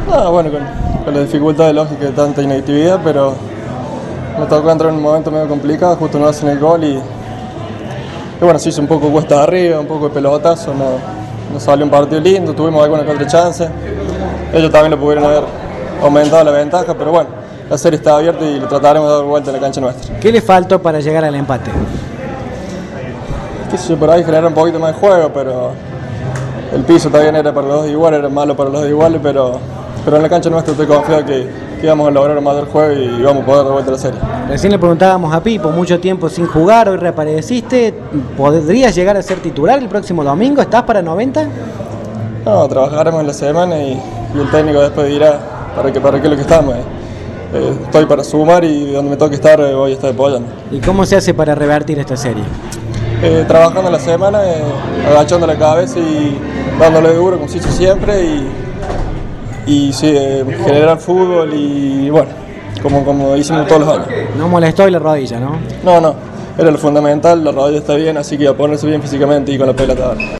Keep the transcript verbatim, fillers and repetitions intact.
Ah, bueno, con, con la dificultad de lógica de tanta inactividad, pero me tocó entrar en un momento medio complicado, justo no hacen el gol y, y bueno, se hizo un poco cuesta arriba, un poco de pelotazo, no, no salió un partido lindo, tuvimos alguna que otra chance, ellos también lo pudieron haber aumentado la ventaja, pero bueno, la serie está abierta y lo trataremos de dar vuelta en la cancha nuestra. ¿Qué le faltó para llegar al empate? Qué sé yo, por ahí generar un poquito más de juego, pero el piso también era para los dos iguales, era malo para los dos iguales, pero, pero en la cancha nuestra estoy confiado que, que íbamos a lograr más del juego y vamos a poder dar vuelta a la serie. Recién le preguntábamos a Pipo, mucho tiempo sin jugar, hoy reapareciste, ¿podrías llegar a ser titular el próximo domingo? ¿Estás para noventa? No, trabajaremos en la semana y, y el técnico después dirá para qué, para qué es lo que estamos. Eh. Eh, estoy para sumar y donde me toque estar eh, voy a estar apoyando. ¿Y cómo se hace para revertir esta serie? Eh, trabajando en la semana, eh, agachando la cabeza y dándole duro como se hizo siempre y, y sí, eh, generar fútbol y bueno, como, como hicimos todos los años. No molestó hoy la rodilla, ¿no? No, no, era lo fundamental, la rodilla está bien, así que a ponerse bien físicamente y con la pelota.